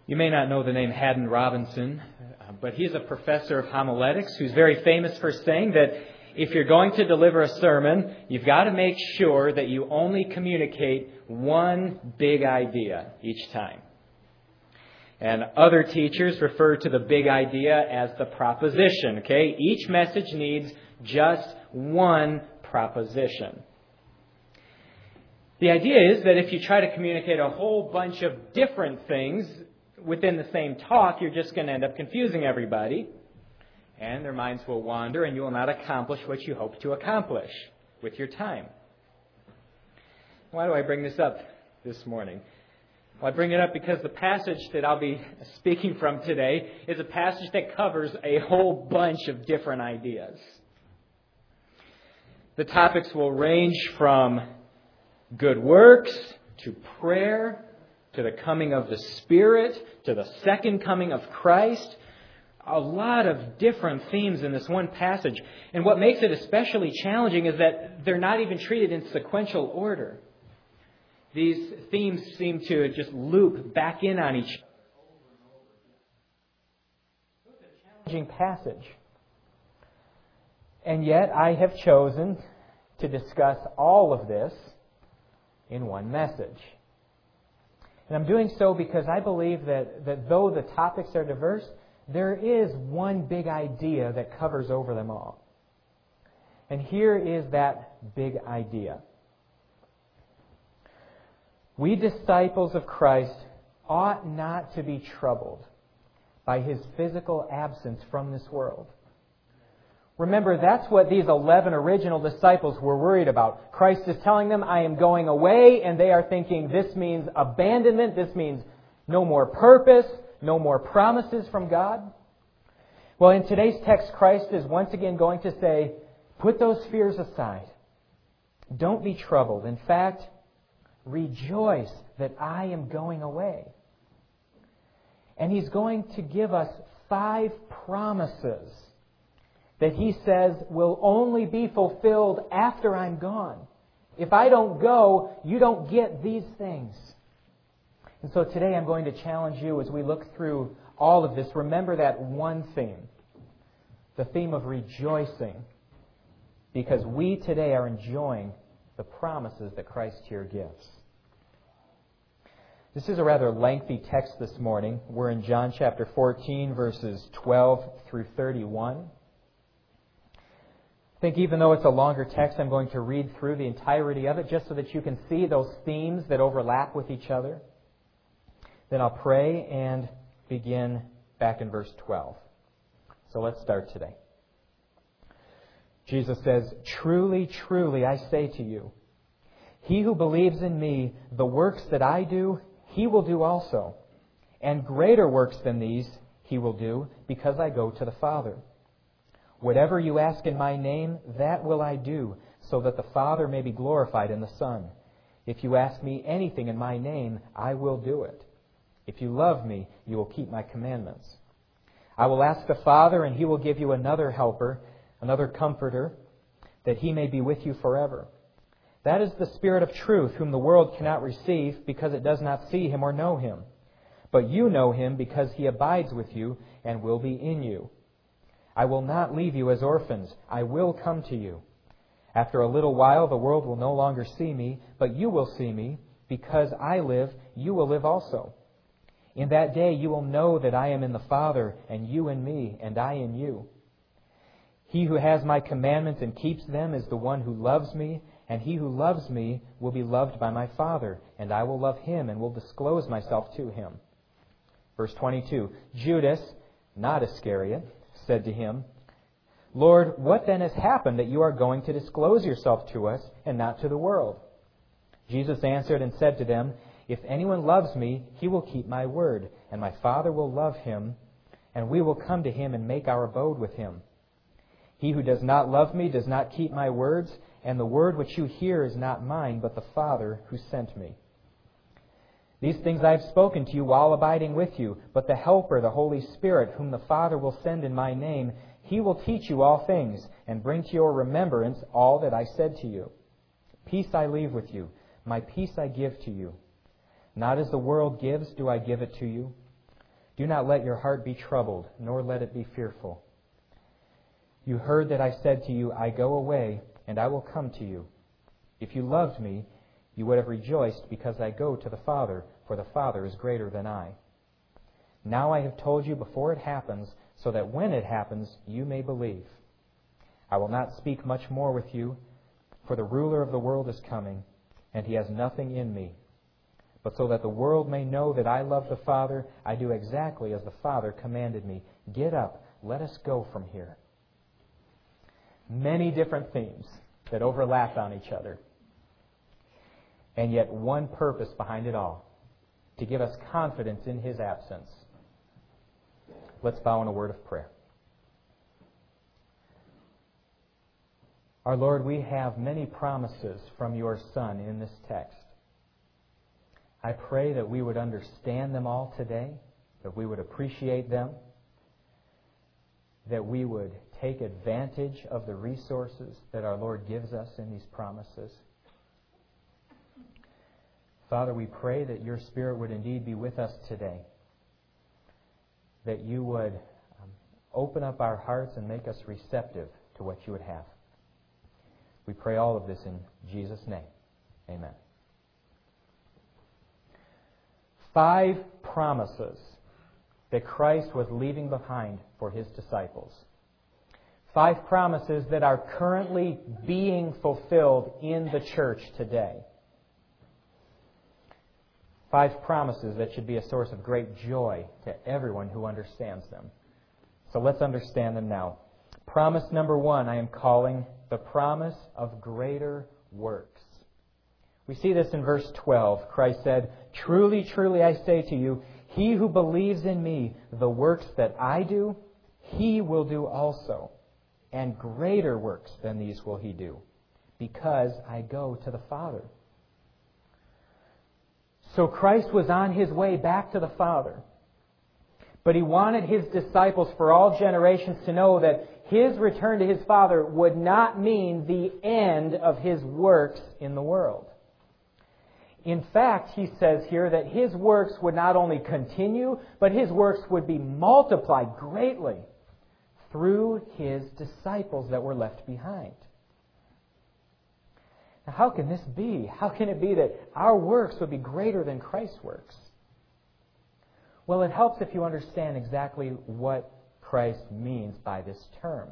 You may not know the name Haddon Robinson, but he's a professor of homiletics who's very famous for saying that if you're going to deliver a sermon, you've got to make sure that you only communicate one big idea each time. And other teachers refer to the big idea as the proposition, okay? Each message needs just one proposition. The idea is that if you try to communicate a whole bunch of different things within the same talk, you're just going to end up confusing everybody, and their minds will wander, and you will not accomplish what you hope to accomplish with your time. Why do I bring this up this morning? Well, I bring it up because the passage that I'll be speaking from today is a passage that covers a whole bunch of different ideas. The topics will range from good works to prayer, to the coming of the Spirit, to the second coming of Christ. A lot of different themes in this one passage. And what makes it especially challenging is that they're not even treated in sequential order. These themes seem to just loop back in on each other. It's a challenging passage. And yet I have chosen to discuss all of this in one message. And I'm doing so because I believe that though the topics are diverse, there is one big idea that covers over them all. And here is that big idea. We disciples of Christ ought not to be troubled by His physical absence from this world. Remember, that's what these 11 original disciples were worried about. Christ is telling them, I am going away, and they are thinking this means abandonment, this means no more purpose, no more promises from God. Well, in today's text, Christ is once again going to say, put those fears aside. Don't be troubled. In fact, rejoice that I am going away. And He's going to give us 5 promises that He says will only be fulfilled after I'm gone. If I don't go, you don't get these things. And so today I'm going to challenge you as we look through all of this. Remember that one theme, the theme of rejoicing, because we today are enjoying the promises that Christ here gives. This is a rather lengthy text this morning. We're in John chapter 14, verses 12 through 31. I think even though it's a longer text, I'm going to read through the entirety of it just so that you can see those themes that overlap with each other. Then I'll pray and begin back in verse 12. So let's start today. Jesus says, Truly, truly, I say to you, he who believes in me, the works that I do, he will do also. And greater works than these he will do, because I go to the Father. Whatever you ask in my name, that will I do, so that the Father may be glorified in the Son. If you ask me anything in my name, I will do it. If you love me, you will keep my commandments. I will ask the Father, and He will give you another helper, another comforter, that He may be with you forever. That is the Spirit of truth, whom the world cannot receive, because it does not see Him or know Him. But you know Him, because He abides with you and will be in you. I will not leave you as orphans. I will come to you. After a little while, the world will no longer see me, but you will see me. Because I live, you will live also. In that day you will know that I am in the Father, and you in me, and I in you. He who has my commandments and keeps them is the one who loves me, and he who loves me will be loved by my Father, and I will love him and will disclose myself to him. Verse 22, Judas, not Iscariot, said to him, Lord, what then has happened that you are going to disclose yourself to us and not to the world? Jesus answered and said to them, If anyone loves me, he will keep my word, and my Father will love him, and we will come to him and make our abode with him. He who does not love me does not keep my words, and the word which you hear is not mine, but the Father who sent me. These things I have spoken to you while abiding with you, but the Helper, the Holy Spirit, whom the Father will send in my name, He will teach you all things, and bring to your remembrance all that I said to you. Peace I leave with you, my peace I give to you. Not as the world gives do I give it to you. Do not let your heart be troubled, nor let it be fearful. You heard that I said to you, I go away, and I will come to you. If you loved me, you would have rejoiced because I go to the Father, for the Father is greater than I. Now I have told you before it happens, so that when it happens, you may believe. I will not speak much more with you, for the ruler of the world is coming, and he has nothing in me. But so that the world may know that I love the Father, I do exactly as the Father commanded me. Get up, let us go from here. Many different themes that overlap on each other. And yet one purpose behind it all, to give us confidence in His absence. Let's bow in a word of prayer. Our Lord, we have many promises from Your Son in this text. I pray that we would understand them all today, that we would appreciate them, that we would take advantage of the resources that our Lord gives us in these promises. Father, we pray that Your Spirit would indeed be with us today, that You would open up our hearts and make us receptive to what You would have. We pray all of this in Jesus' name. Amen. 5 promises that Christ was leaving behind for His disciples. 5 promises that are currently being fulfilled in the church today. 5 promises that should be a source of great joy to everyone who understands them. So let's understand them now. Promise number 1 I am calling the promise of greater works. We see this in verse 12. Christ said, Truly, truly, I say to you, he who believes in me, the works that I do, he will do also. And greater works than these will he do, because I go to the Father. So Christ was on His way back to the Father. But He wanted His disciples for all generations to know that His return to His Father would not mean the end of His works in the world. In fact, He says here that His works would not only continue, but His works would be multiplied greatly through His disciples that were left behind. Now, how can this be? How can it be that our works would be greater than Christ's works? Well, it helps if you understand exactly what Christ means by this term.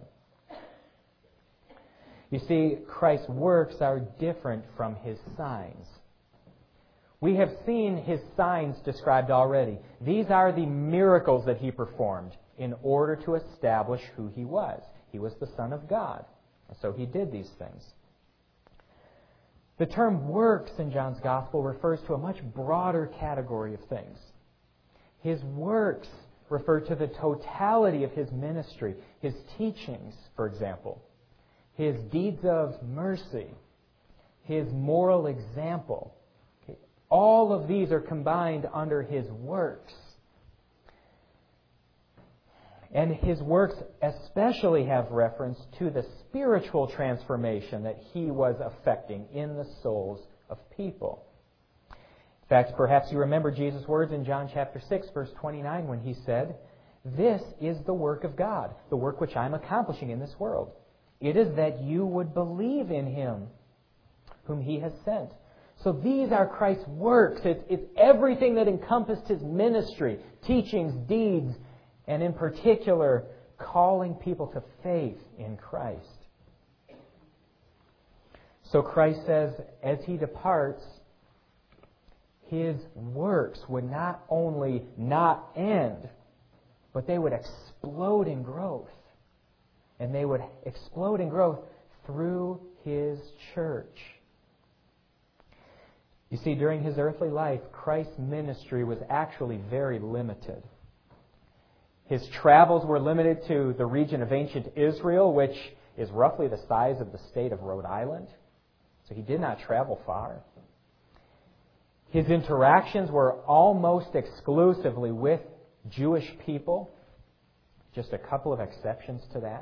You see, Christ's works are different from His signs. We have seen His signs described already. These are the miracles that He performed in order to establish who He was. He was the Son of God, and so He did these things. The term works in John's Gospel refers to a much broader category of things. His works refer to the totality of His ministry, His teachings, for example, His deeds of mercy, His moral example. All of these are combined under His works. And His works especially have reference to the spiritual transformation that He was effecting in the souls of people. In fact, perhaps you remember Jesus' words in John chapter 6, verse 29, when He said, This is the work of God, the work which I am accomplishing in this world. It is that you would believe in Him whom He has sent. So these are Christ's works. It's everything that encompassed His ministry, teachings, deeds, and in particular, calling people to faith in Christ. So Christ says, as He departs, His works would not only not end, but they would explode in growth. And they would explode in growth through His church. You see, during His earthly life, Christ's ministry was actually very limited. His travels were limited to the region of ancient Israel, which is roughly the size of the state of Rhode Island. So He did not travel far. His interactions were almost exclusively with Jewish people. Just a couple of exceptions to that.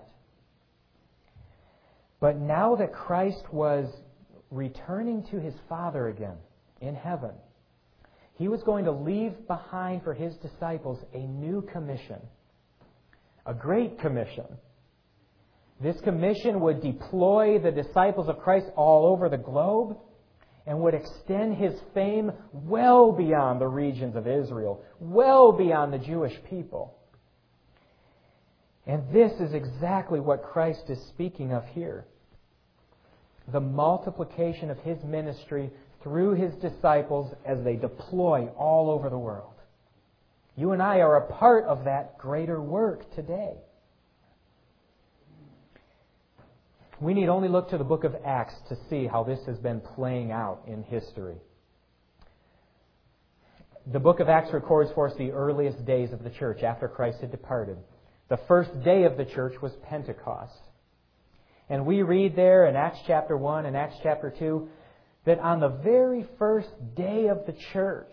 But now that Christ was returning to His Father again in heaven, He was going to leave behind for His disciples a new commission, a great commission. This commission would deploy the disciples of Christ all over the globe and would extend His fame well beyond the regions of Israel, well beyond the Jewish people. And this is exactly what Christ is speaking of here. The multiplication of His ministry through His disciples as they deploy all over the world. You and I are a part of that greater work today. We need only look to the book of Acts to see how this has been playing out in history. The book of Acts records for us the earliest days of the church after Christ had departed. The first day of the church was Pentecost. And we read there in Acts chapter 1 and Acts chapter 2 that on the very first day of the church,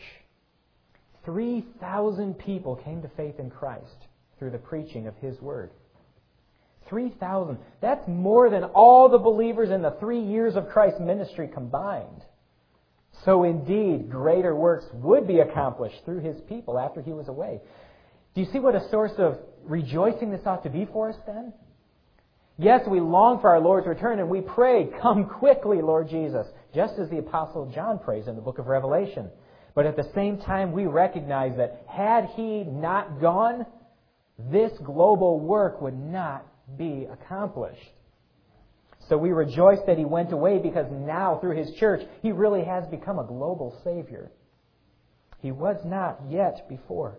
3,000 people came to faith in Christ through the preaching of His Word. 3,000. That's more than all the believers in the 3 years of Christ's ministry combined. So indeed, greater works would be accomplished through His people after He was away. Do you see what a source of rejoicing this ought to be for us then? Yes, we long for our Lord's return and we pray, "Come quickly, Lord Jesus," just as the Apostle John prays in the book of Revelation. But at the same time, we recognize that had He not gone, this global work would not be accomplished. So we rejoice that He went away because now, through His church, He really has become a global Savior. He was not yet before.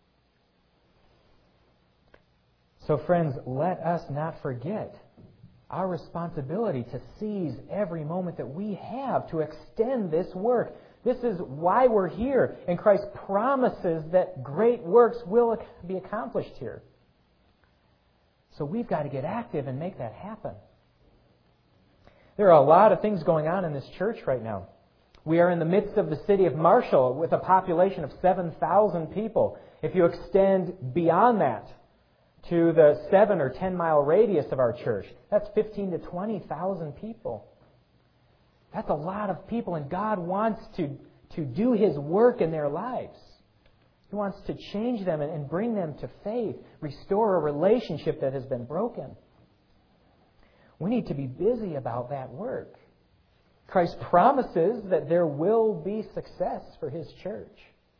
So friends, let us not forget our responsibility to seize every moment that we have to extend this work. This is why we're here, and Christ promises that great works will be accomplished here. So we've got to get active and make that happen. There are a lot of things going on in this church right now. We are in the midst of the city of Marshall with a population of 7,000 people. If you extend beyond that to the 7 or 10 mile radius of our church, that's 15 to 20,000 people. That's a lot of people, and God wants to do His work in their lives. He wants to change them and bring them to faith, restore a relationship that has been broken. We need to be busy about that work. Christ promises that there will be success for His church.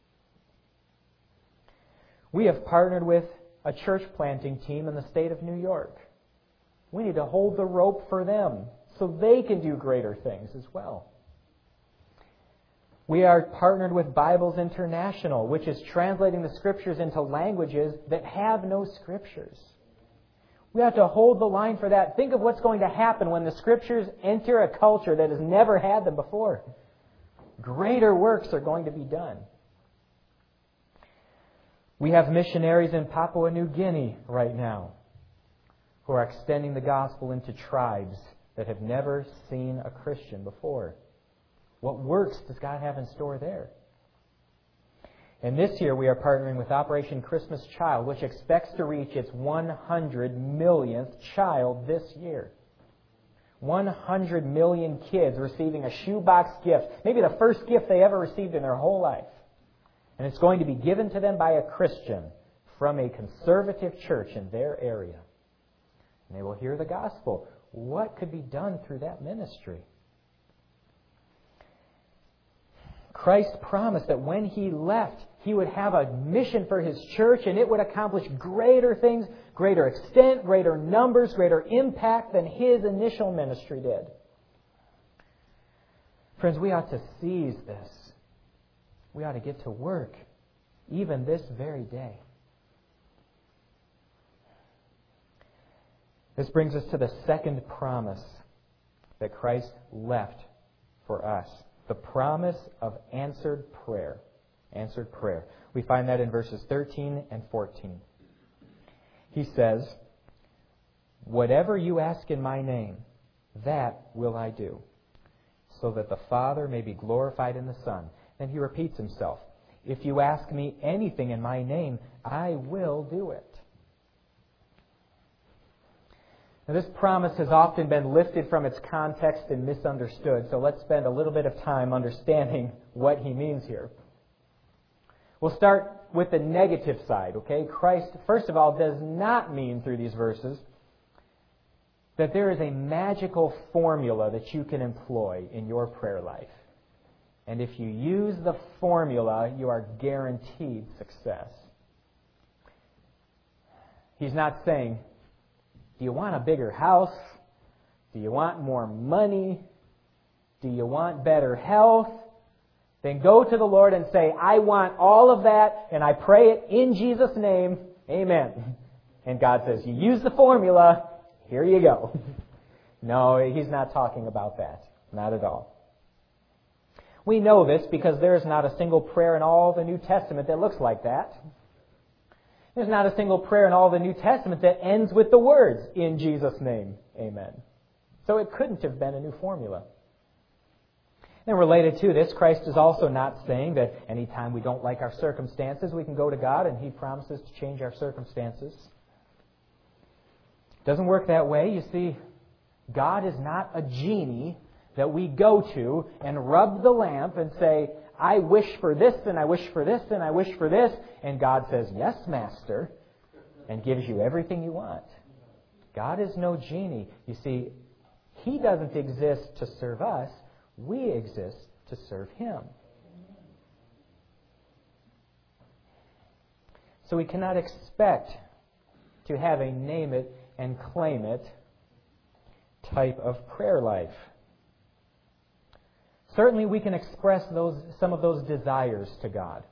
We have partnered with a church planting team in the state of New York. We need to hold the rope for them so they can do greater things as well. We are partnered with Bibles International, which is translating the Scriptures into languages that have no Scriptures. We have to hold the line for that. Think of what's going to happen when the Scriptures enter a culture that has never had them before. Greater works are going to be done. We have missionaries in Papua New Guinea right now who are extending the gospel into tribes that have never seen a Christian before. What works does God have in store there? And this year we are partnering with Operation Christmas Child, which expects to reach its 100 millionth child this year. 100 million kids receiving a shoebox gift, maybe the first gift they ever received in their whole life. And it's going to be given to them by a Christian from a conservative church in their area. And they will hear the gospel. What could be done through that ministry? Christ promised that when He left, He would have a mission for His church, and it would accomplish greater things, greater extent, greater numbers, greater impact than His initial ministry did. Friends, we ought to seize this. We ought to get to work, even this very day. This brings us to the second promise that Christ left for us. The promise of answered prayer. Answered prayer. We find that in verses 13 and 14. He says, "Whatever you ask in my name, that will I do, so that the Father may be glorified in the Son." Then He repeats Himself. "If you ask me anything in my name, I will do it." Now, this promise has often been lifted from its context and misunderstood, so let's spend a little bit of time understanding what He means here. We'll start with the negative side, okay? Christ, first of all, does not mean through these verses that there is a magical formula that you can employ in your prayer life. And if you use the formula, you are guaranteed success. He's not saying, do you want a bigger house? Do you want more money? Do you want better health? Then go to the Lord and say, I want all of that, and I pray it in Jesus' name. Amen. And God says, you use the formula, here you go. No, He's not talking about that. Not at all. We know this because there is not a single prayer in all the New Testament that looks like that. There's not a single prayer in all the New Testament that ends with the words, in Jesus' name. Amen. So it couldn't have been a new formula. And related to this, Christ is also not saying that anytime we don't like our circumstances, we can go to God and He promises to change our circumstances. It doesn't work that way. You see, God is not a genie that we go to and rub the lamp and say, I wish for this, and I wish for this, and I wish for this. And God says, yes, Master, and gives you everything you want. God is no genie. You see, He doesn't exist to serve us. We exist to serve Him. So we cannot expect to have a name it and claim it type of prayer life. Certainly we can express some of those desires to God.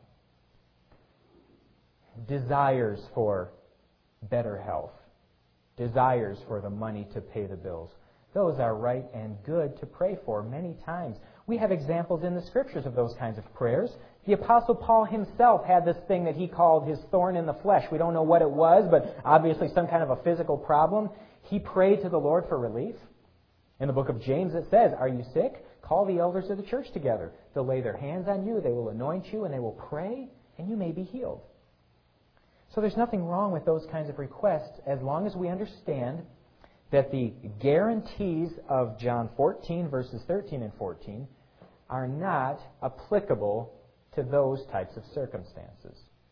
Desires for better health. Desires for the money to pay the bills. Those are right and good to pray for many times. We have examples in the Scriptures of those kinds of prayers. The Apostle Paul himself had this thing that he called his thorn in the flesh. We don't know what it was, but obviously some kind of a physical problem. He prayed to the Lord for relief. In the book of James it says, are you sick? Call the elders of the church together. They'll lay their hands on you, they will anoint you, and they will pray, and you may be healed. So there's nothing wrong with those kinds of requests as long as we understand that the guarantees of John 14, verses 13 and 14, are not applicable to those types of circumstances.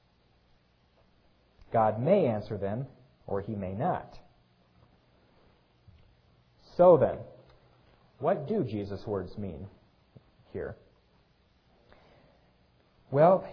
God may answer them, or He may not. So then, what do Jesus' words mean here? Well,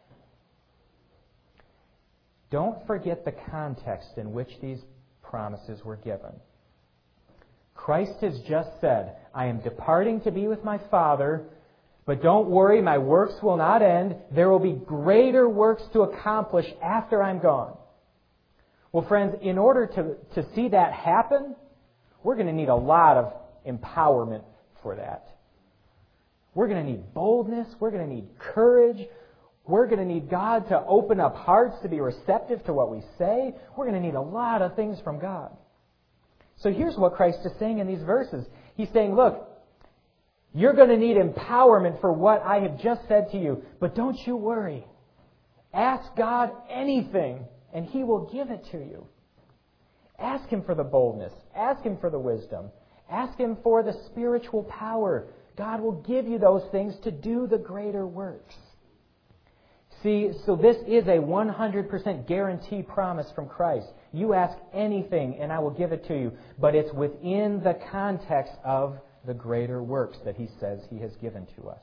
don't forget the context in which these promises were given. Christ has just said, I am departing to be with my Father, but don't worry, my works will not end. There will be greater works to accomplish after I'm gone. Well, friends, in order to see that happen, we're going to need a lot of empowerment for that. We're going to need boldness. We're going to need courage. We're going to need God to open up hearts to be receptive to what we say. We're going to need a lot of things from God. So here's what Christ is saying in these verses. He's saying, look, you're going to need empowerment for what I have just said to you, but don't you worry. Ask God anything, and He will give it to you. Ask Him for the boldness. Ask Him for the wisdom. Ask Him for the spiritual power. God will give you those things to do the greater works. See, so this is a 100% guarantee promise from Christ. You ask anything and I will give it to you. But it's within the context of the greater works that He says He has given to us.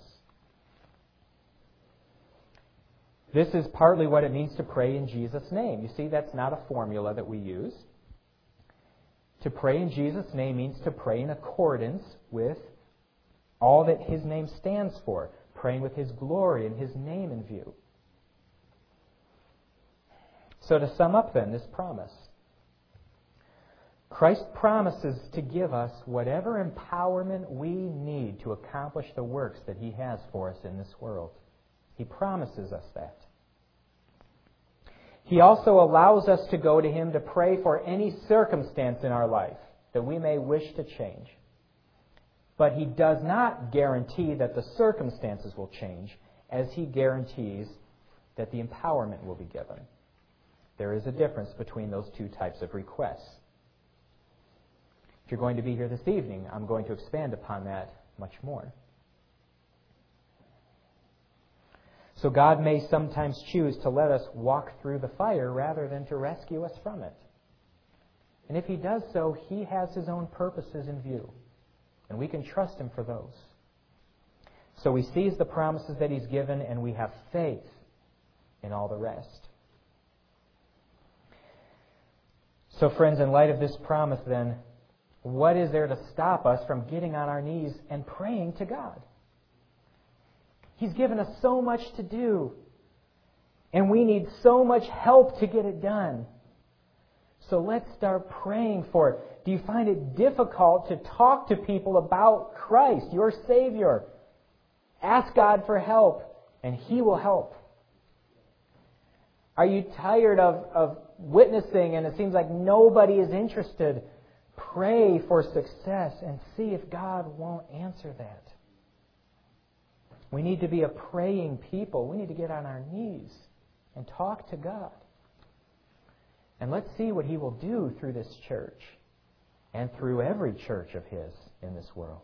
This is partly what it means to pray in Jesus' name. You see, that's not a formula that we use. To pray in Jesus' name means to pray in accordance with all that His name stands for. Praying with His glory and His name in view. So to sum up then, this promise. Christ promises to give us whatever empowerment we need to accomplish the works that He has for us in this world. He promises us that. He also allows us to go to Him to pray for any circumstance in our life that we may wish to change. But He does not guarantee that the circumstances will change, as He guarantees that the empowerment will be given. There is a difference between those two types of requests. If you're going to be here this evening, I'm going to expand upon that much more. So God may sometimes choose to let us walk through the fire rather than to rescue us from it. And if He does so, He has His own purposes in view. And we can trust Him for those. So we seize the promises that He's given, and we have faith in all the rest. So friends, in light of this promise then, what is there to stop us from getting on our knees and praying to God? He's given us so much to do, and we need so much help to get it done. So let's start praying for it. Do you find it difficult to talk to people about Christ, your Savior? Ask God for help, and He will help. Are you tired of witnessing and it seems like nobody is interested? Pray for success and see if God won't answer that. We need to be a praying people. We need to get on our knees and talk to God. And let's see what He will do through this church and through every church of His in this world.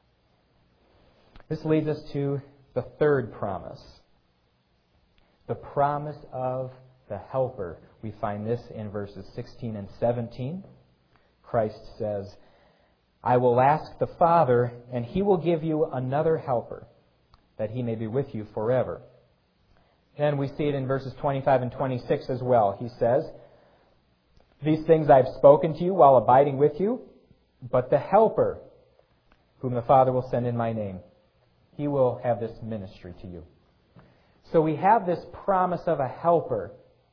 This leads us to the third promise. The promise of the Helper. We find this in verses 16 and 17. Christ says, I will ask the Father, and He will give you another Helper, that He may be with you forever. And we see it in verses 25 and 26 as well. He says, these things I have spoken to you while abiding with you, but the Helper, whom the Father will send in my name, He will have this ministry to you. So we have this promise of a Helper.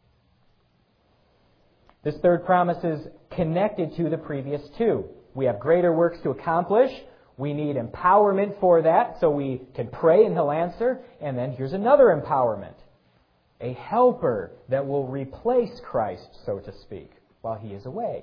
This third promise is connected to the previous two. We have greater works to accomplish. We need empowerment for that, so we can pray and He'll answer. And then here's another empowerment. A Helper that will replace Christ, so to speak, while He is away.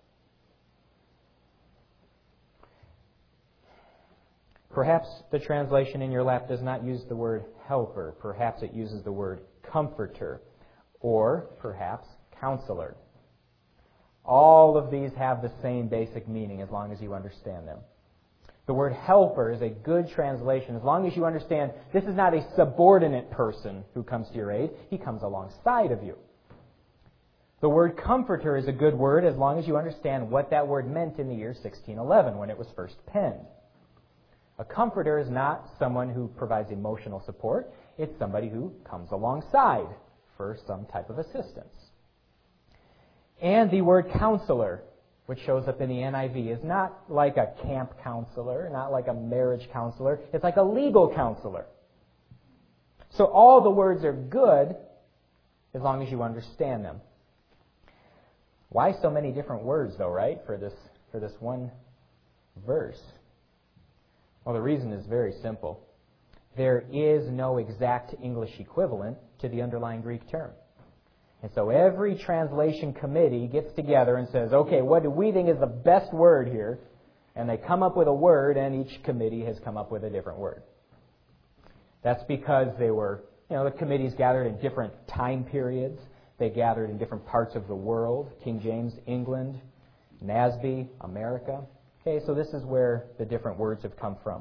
Perhaps the translation in your lap does not use the word helper. Perhaps it uses the word comforter, or perhaps counselor. All of these have the same basic meaning as long as you understand them. The word helper is a good translation as long as you understand this is not a subordinate person who comes to your aid. He comes alongside of you. The word comforter is a good word as long as you understand what that word meant in the year 1611 when it was first penned. A comforter is not someone who provides emotional support. It's somebody who comes alongside for some type of assistance. And the word counselor, which shows up in the NIV, is not like a camp counselor, not like a marriage counselor. It's like a legal counselor. So all the words are good as long as you understand them. Why so many different words, though, right, for this one verse? Well, the reason is very simple. There is no exact English equivalent to the underlying Greek term. And so every translation committee gets together and says, okay, what do we think is the best word here? And they come up with a word, and each committee has come up with a different word. That's because they were, the committees gathered in different time periods. They gathered in different parts of the world. King James, England, NASB, America. Okay, so this is where the different words have come from.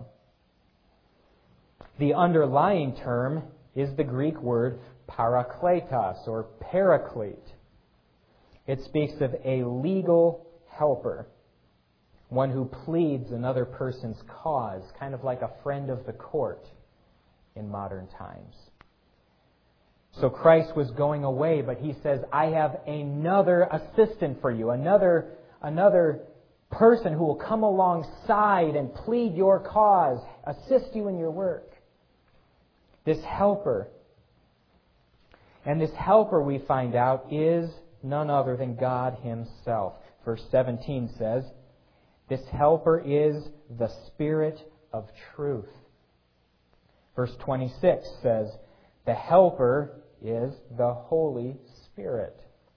The underlying term is the Greek word parakletos, or paraclete. It speaks of a legal helper, one who pleads another person's cause, kind of like a friend of the court in modern times. So Christ was going away, but He says, I have another assistant for you, another person who will come alongside and plead your cause, assist you in your work. This helper. And this helper, we find out, is none other than God Himself. Verse 17 says, this helper is the Spirit of truth. Verse 26 says, the helper is the Holy Spirit.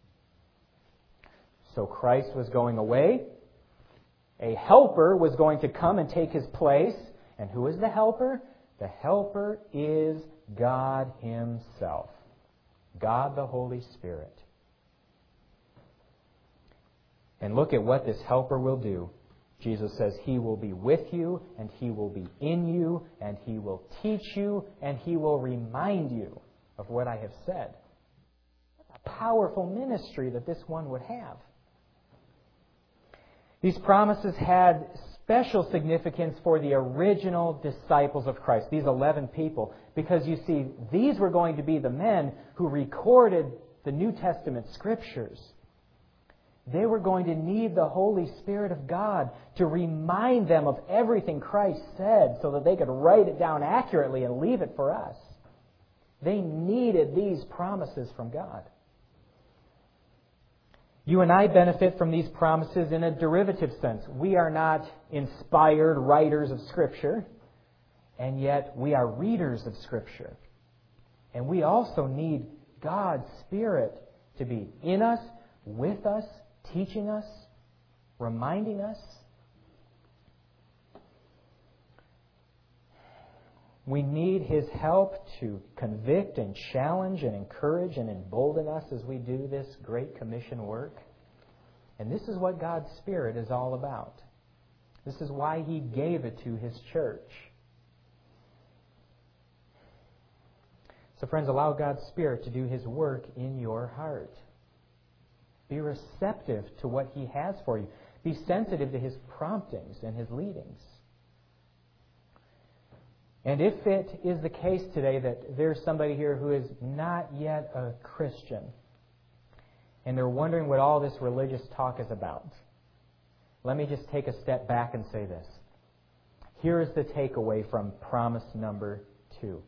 So Christ was going away. A helper was going to come and take His place. And who is the helper? The helper is God Himself. God the Holy Spirit. And look at what this helper will do. Jesus says He will be with you, and He will be in you, and He will teach you, and He will remind you of what I have said. That's a powerful ministry that this one would have. These promises had special significance for the original disciples of Christ, these 11 people, because you see, these were going to be the men who recorded the New Testament Scriptures. They were going to need the Holy Spirit of God to remind them of everything Christ said so that they could write it down accurately and leave it for us. They needed these promises from God. You and I benefit from these promises in a derivative sense. We are not inspired writers of Scripture, and yet we are readers of Scripture. And we also need God's Spirit to be in us, with us, teaching us, reminding us. We need His help to convict and challenge and encourage and embolden us as we do this Great Commission work. And this is what God's Spirit is all about. This is why He gave it to His church. So friends, allow God's Spirit to do His work in your heart. Be receptive to what He has for you. Be sensitive to His promptings and His leadings. And if it is the case today that there's somebody here who is not yet a Christian, and they're wondering what all this religious talk is about, let me just take a step back and say this. Here is the takeaway from promise number 2.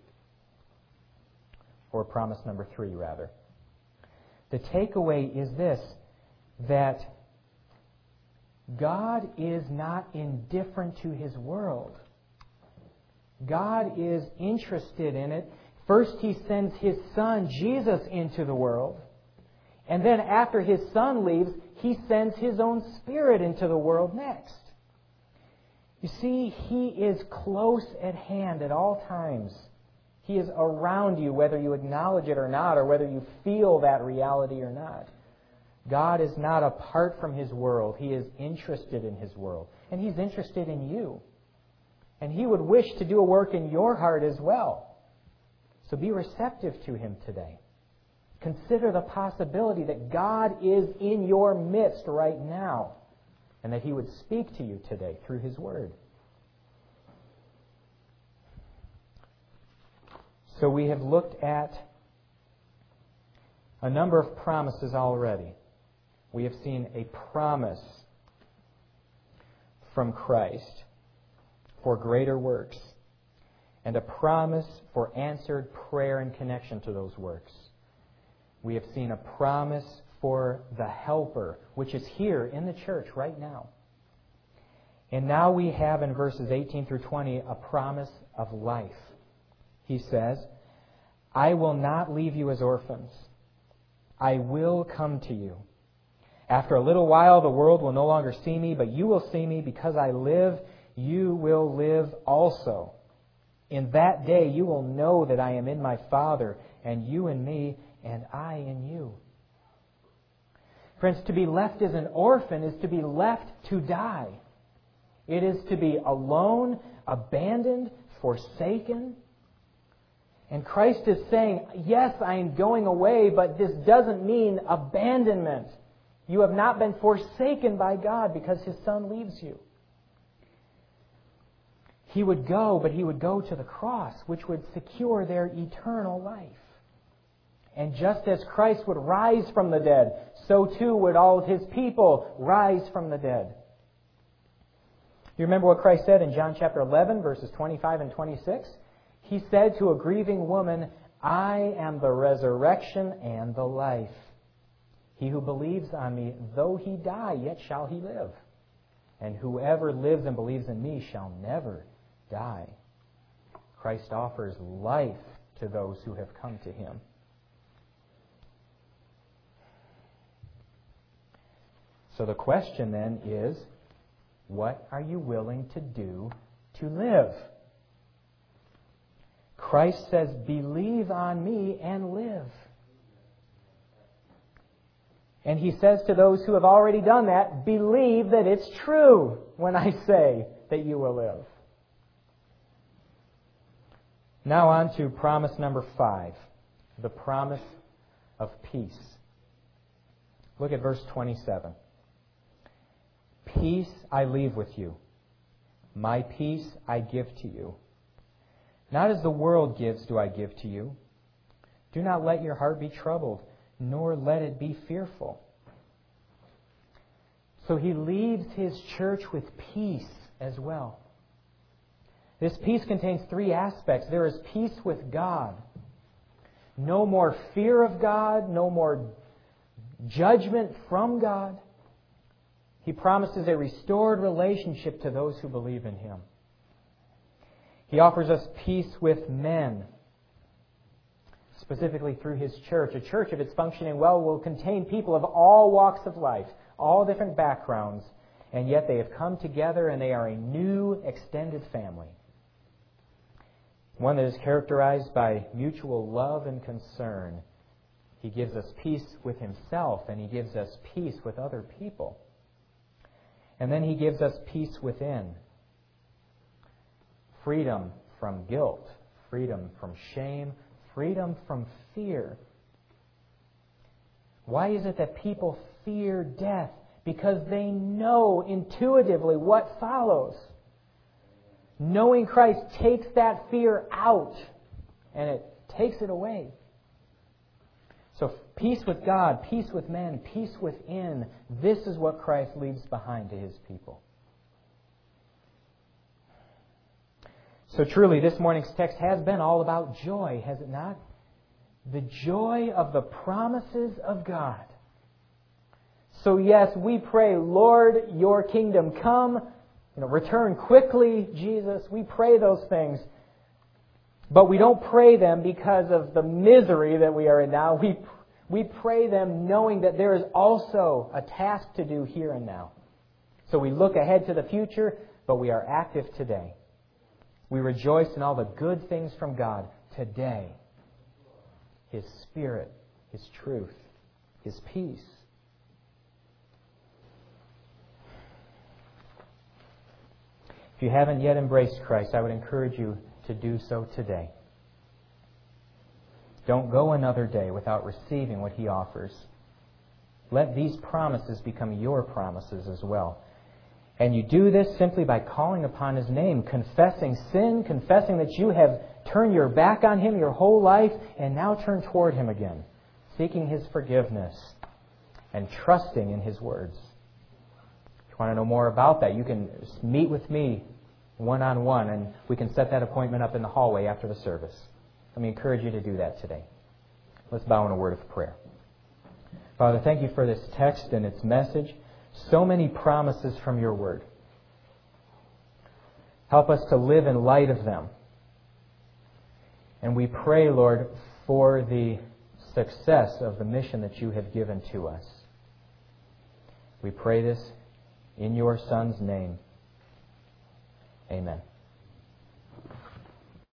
Or promise number 3, rather. The takeaway is this, that God is not indifferent to His world. God is interested in it. First, He sends His Son, Jesus, into the world. And then after His Son leaves, He sends His own Spirit into the world next. You see, He is close at hand at all times. He is around you, whether you acknowledge it or not, or whether you feel that reality or not. God is not apart from His world. He is interested in His world. And He's interested in you. And He would wish to do a work in your heart as well. So be receptive to Him today. Consider the possibility that God is in your midst right now, and that He would speak to you today through His Word. So we have looked at a number of promises already. We have seen a promise from Christ for greater works, and a promise for answered prayer in connection to those works. We have seen a promise for the Helper, which is here in the church right now. And now we have in verses 18 through 20 a promise of life. He says, I will not leave you as orphans. I will come to you. After a little while, the world will no longer see me, but you will see me. Because I live, you will live also. In that day, you will know that I am in my Father, and you in me, and I in you. Friends, to be left as an orphan is to be left to die. It is to be alone, abandoned, forsaken. And Christ is saying, yes, I am going away, but this doesn't mean abandonment. You have not been forsaken by God because His Son leaves you. He would go, but He would go to the cross, which would secure their eternal life. And just as Christ would rise from the dead, so too would all of His people rise from the dead. You remember what Christ said in John chapter 11, verses 25 and 26? He said to a grieving woman, I am the resurrection and the life. He who believes on me, though he die, yet shall he live. And whoever lives and believes in me shall never die. Christ offers life to those who have come to Him. So the question then is, what are you willing to do to live? Christ says, believe on me and live. And He says to those who have already done that, believe that it's true when I say that you will live. Now on to promise number 5. the promise of peace. Look at verse 27. Peace I leave with you. My peace I give to you. Not as the world gives do I give to you. Do not let your heart be troubled, nor let it be fearful. So he leaves his church with peace as well. This peace contains three aspects. There is peace with God. No more fear of God, no more judgment from God. He promises a restored relationship to those who believe in Him. He offers us peace with men, specifically through His church. A church, if it's functioning well, will contain people of all walks of life, all different backgrounds, and yet they have come together and they are a new extended family. One that is characterized by mutual love and concern. He gives us peace with Himself, and He gives us peace with other people. And then He gives us peace within. Freedom from guilt, freedom from shame, freedom from fear. Why is it that people fear death? Because they know intuitively what follows. Knowing Christ takes that fear out, and it takes it away. So peace with God, peace with men, peace within. This is what Christ leaves behind to His people. So truly, this morning's text has been all about joy, has it not? The joy of the promises of God. So yes, we pray, Lord, your kingdom come. Return quickly, Jesus. We pray those things. But we don't pray them because of the misery that we are in now. We pray them knowing that there is also a task to do here and now. So we look ahead to the future, but we are active today. We rejoice in all the good things from God today. His Spirit, His truth, His peace. If you haven't yet embraced Christ, I would encourage you to do so today. Don't go another day without receiving what He offers. Let these promises become your promises as well. And you do this simply by calling upon His name, confessing sin, confessing that you have turned your back on Him your whole life, and now turn toward Him again, seeking His forgiveness and trusting in His words. If you want to know more about that, you can meet with me one-on-one, and we can set that appointment up in the hallway after the service. Let me encourage you to do that today. Let's bow in a word of prayer. Father, thank you for this text and its message. So many promises from your word. Help us to live in light of them. And we pray, Lord, for the success of the mission that you have given to us. We pray this in your Son's name. Amen.